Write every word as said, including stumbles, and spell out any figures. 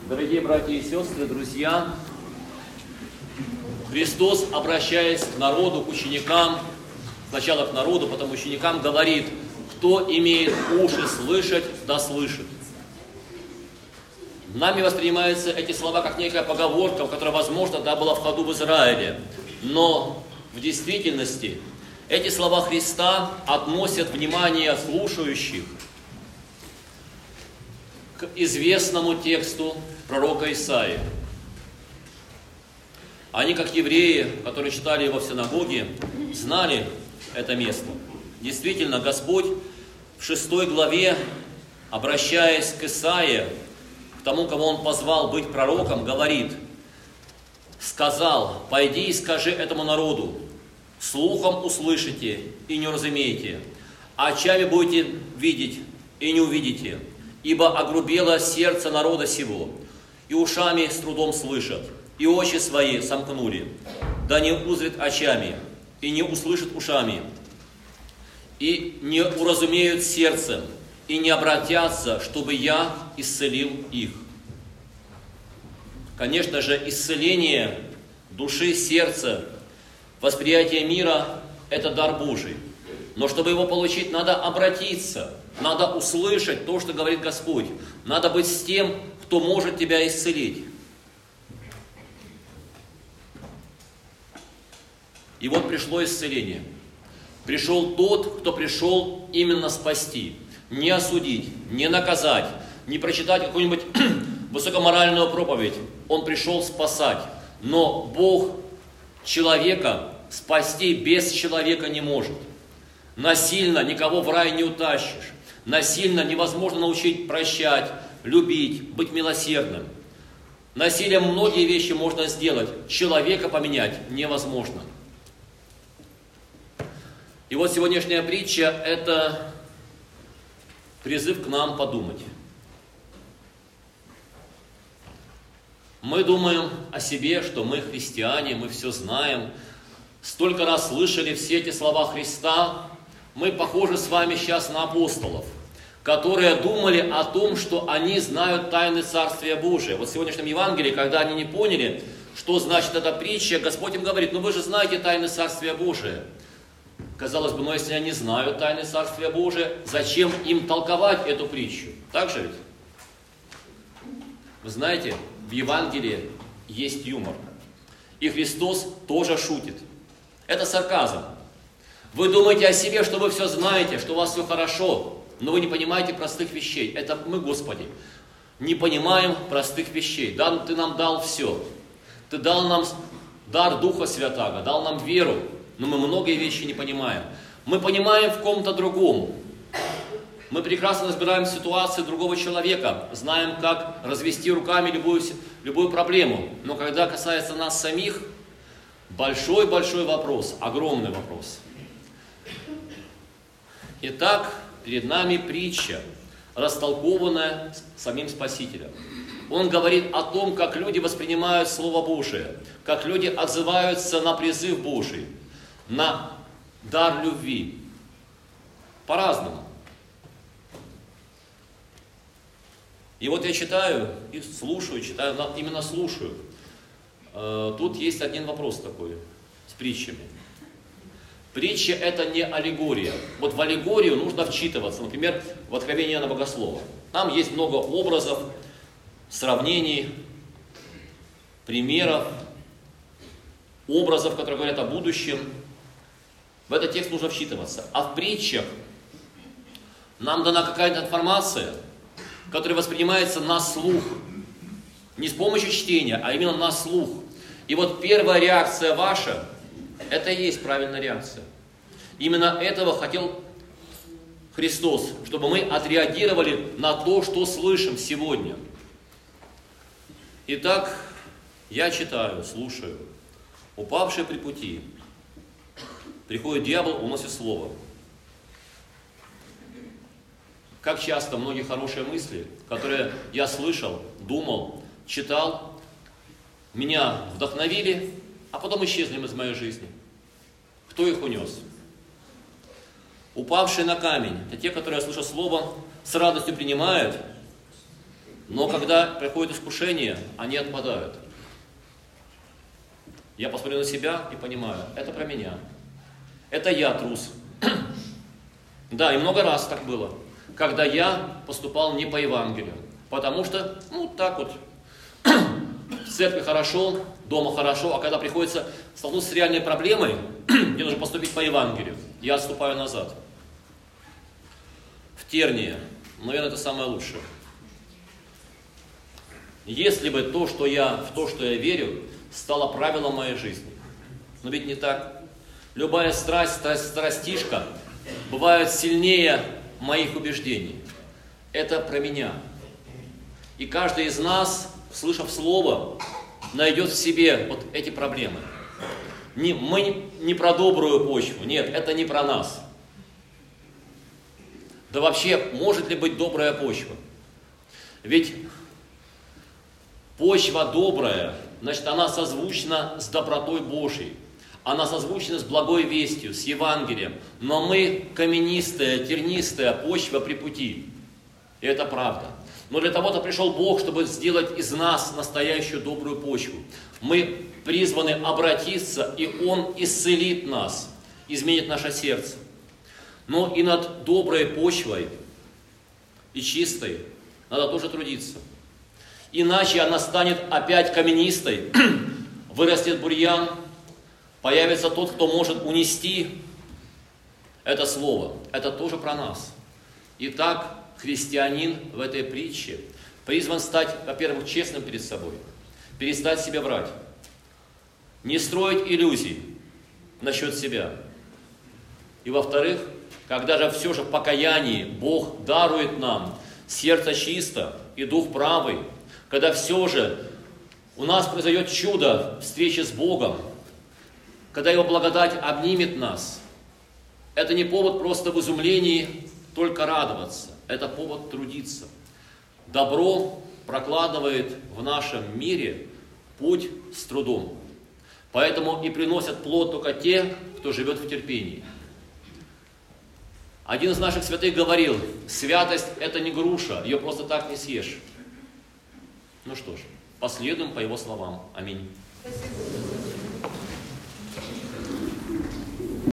Дорогие братья и сестры, друзья, Христос, обращаясь к народу, к ученикам, сначала к народу, потом к ученикам, говорит: кто имеет уши слышать, да слышит. Нами воспринимаются эти слова как некая поговорка, которая, возможно, да, была в ходу в Израиле. Но в действительности эти слова Христа относят внимание слушающих к известному тексту пророка Исаии. Они, как евреи, которые читали его в синагоге, знали это место. Действительно, Господь в шестой главе, обращаясь к Исаии, к тому, кого Он позвал быть пророком, говорит: «Сказал, пойди и скажи этому народу, слухом услышите и не уразумеете, очами будете видеть и не увидите, ибо огрубело сердце народа сего, и ушами с трудом слышат, и очи свои сомкнули, да не узрят очами, и не услышат ушами, и не уразумеют сердцем, и не обратятся, чтобы я исцелил их». Конечно же, исцеление души, сердца, восприятие мира – это дар Божий. Но чтобы его получить, надо обратиться, надо услышать то, что говорит Господь. Надо быть с тем, кто может тебя исцелить. И вот пришло исцеление. Пришел тот, кто пришел именно спасти. Не осудить, не наказать, не прочитать какую-нибудь высокоморальную проповедь. Он пришел спасать. Но Бог человека спасти без человека не может. Насильно никого в рай не утащишь. Насильно невозможно научить прощать, любить, быть милосердным. Насилием многие вещи можно сделать. Человека поменять невозможно. И вот сегодняшняя притча – это призыв к нам подумать. Мы думаем о себе, что мы христиане, мы все знаем. Столько раз слышали все эти слова Христа. Мы похожи с вами сейчас на апостолов, которые думали о том, что они знают тайны Царствия Божия. Вот в сегодняшнем Евангелии, когда они не поняли, что значит эта притча, Господь им говорит: ну вы же знаете тайны Царствия Божия. Казалось бы, но если они знают тайны Царствия Божия, зачем им толковать эту притчу? Так же ведь? Вы знаете, в Евангелии есть юмор. И Христос тоже шутит. Это сарказм. Вы думаете о себе, что вы все знаете, что у вас все хорошо, но вы не понимаете простых вещей. Это мы, Господи, не понимаем простых вещей. Да, Ты нам дал все. Ты дал нам дар Духа Святаго, дал нам веру. Но мы многие вещи не понимаем. Мы понимаем в ком-то другом. Мы прекрасно разбираем ситуацию другого человека, знаем, как развести руками любую, любую проблему. Но когда касается нас самих, большой-большой вопрос, огромный вопрос. Итак, перед нами притча, растолкованная самим Спасителем. Он говорит о том, как люди воспринимают Слово Божие, как люди отзываются на призыв Божий, на дар любви. По-разному. И вот я читаю и слушаю, читаю, именно слушаю. Тут есть один вопрос такой с притчами. Притча – это не аллегория. Вот в аллегорию нужно вчитываться. Например, в Откровении Иоанна Богослова. Там есть много образов, сравнений, примеров, образов, которые говорят о будущем. В этот текст нужно вчитываться. А в притчах нам дана какая-то информация, которая воспринимается на слух. Не с помощью чтения, а именно на слух. И вот первая реакция ваша, это и есть правильная реакция. Именно этого хотел Христос, чтобы мы отреагировали на то, что слышим сегодня. Итак, я читаю, слушаю. Упавшие при пути. Приходит дьявол, уносит слово. Как часто многие хорошие мысли, которые я слышал, думал, читал, меня вдохновили, а потом исчезли из моей жизни. Кто их унес? Упавшие на камень. Это те, которые, слыша слово, с радостью принимают, Но когда приходит искушение, они отпадают. Я посмотрю на себя и понимаю, это про меня. Это я трус. Да, и много раз так было, когда я поступал не по Евангелию. Потому что, ну, так вот, в церкви хорошо, дома хорошо, а когда приходится столкнуться с реальной проблемой, мне нужно поступить по Евангелию, я отступаю назад. В тернии, наверное, это самое лучшее. Если бы то, что я, в то, что я верю, стало правилом моей жизни. Но ведь не так. Любая страсть, страсть, страстишка бывает сильнее моих убеждений. Это про меня. И каждый из нас, слышав слово, найдет в себе вот эти проблемы. Не, мы не про добрую почву, нет, это не про нас. Да вообще, может ли быть добрая почва? Ведь почва добрая, значит, она созвучна с добротой Божьей. Она созвучна с благой вестью, с Евангелием. Но мы каменистая, тернистая почва при пути. И это правда. Но для того-то пришел Бог, чтобы сделать из нас настоящую добрую почву. Мы призваны обратиться, и Он исцелит нас, изменит наше сердце. Но и над доброй почвой и чистой надо тоже трудиться. Иначе она станет опять каменистой, вырастет бурьян, появится тот, кто может унести это слово. Это тоже про нас. Итак, христианин в этой притче призван стать, во-первых, честным перед собой, перестать себе врать, не строить иллюзий насчет себя. И, во-вторых, когда же все же в покаянии Бог дарует нам сердце чисто и дух правый, когда все же у нас произойдет чудо встречи с Богом, когда Его благодать обнимет нас, это не повод просто в изумлении только радоваться, это повод трудиться. Добро прокладывает в нашем мире путь с трудом. Поэтому и приносят плод только те, кто живет в терпении. Один из наших святых говорил, святость – это не груша, ее просто так не съешь. Ну что ж, последуем по его словам. Аминь. Спасибо.